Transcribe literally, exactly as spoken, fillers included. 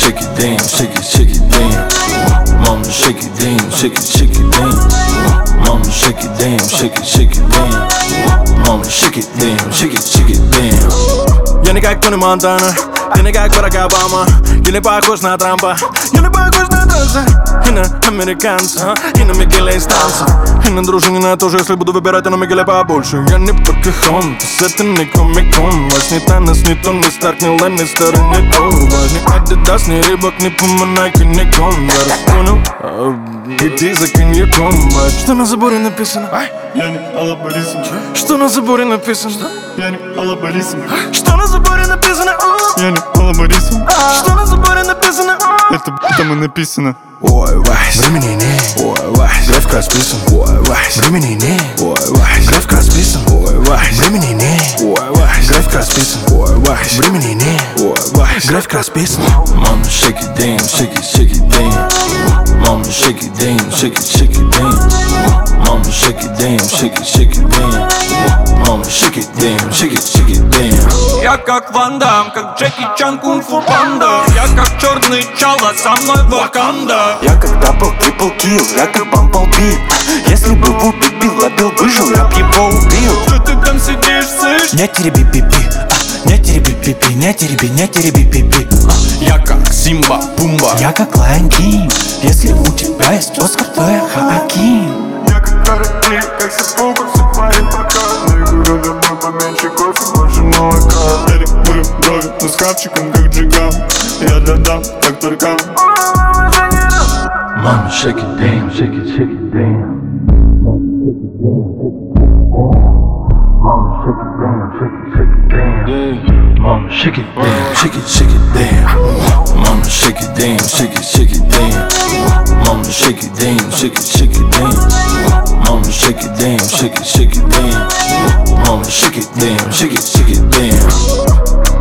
shake it, damn, shake it, shake it, damn. Mama, shake it, damn, shake it, shake it, damn. Mama, shake it, damn, shake it, shake it, damn. Mama, shake it, damn, shake it, shake it, damn. Я не как Тони Монтана, ты не как Барак Обама. Я не похож на Трампа, я не похож на танца. И на американца, и на Мигеля Инстанса. И на дружинина тоже, если буду выбирать, а на Мигеля побольше. Я не Покахонтас, это не Комик-кон. Вас не Танос, не Тони Старк, не Ланнистер, не Тор. Вас не Адидас, не Рибок, не Пума, Найки, не Конверс. Понял? Иди за коньяком. Что на заборе написано? Я не Алла Борисовна. Что на заборе написано? Я не Алла Борисовна. Что на заборе написано? Я не Алла Борисовна. Что на заборе написано? Это там и написано. Ой, Вась, времени нет. Ой, Вась, график расписан. Ой, Вась, времени нет. Ой, Вась, график расписан. Ой, Вась, времени нет. Ой, Вась, график расписан. Ой, Вась, времени нет. Ой, Вась, график расписан. Mama, shake it, damn, shake it, shake it, damn. Mama, shake it, damn, shake it, shake it, damn. Mama, shake it, damn, shake it, shake it, damn. Mama, shake it, damn, shake it, shake it, damn. Я как Ван Дам, как Джеки Чан, Кунг-фу панда. Я как черный чала, со мной Ваканда. Я как дабл, трипл килл, я как Бамблби. Если бы в Убит Билл отбил, выжил, я б его убил. Чё ты там сидишь, слышь? Не тереби пипи, а, не тереби пипи, не тереби, не тереби пипи. Я как Симба, Пумба. Я как Лайон Кинг, если у тебя есть Оскар, то я Хоакин. Я как Каратин, как Сапука, все твои показы. Я говорю, домой поменьше кофе, больше молока. Я рекурю брови, но с хавчиком, как Джиган. Я додам, как Туркан. Mama, shake it, damn, shake it, shake it, damn. Mama, shake it, damn, shake it, shake it, damn. Mama, shake it, damn, shake it, shake it, damn. Mama, shake it, damn, shake it, shake it, damn. Mama, shake it, damn, shake it, shake it, damn. Mama, shake it, damn, shake it, shake it, damn. Mama, shake it, damn, shake it, shake it, damn.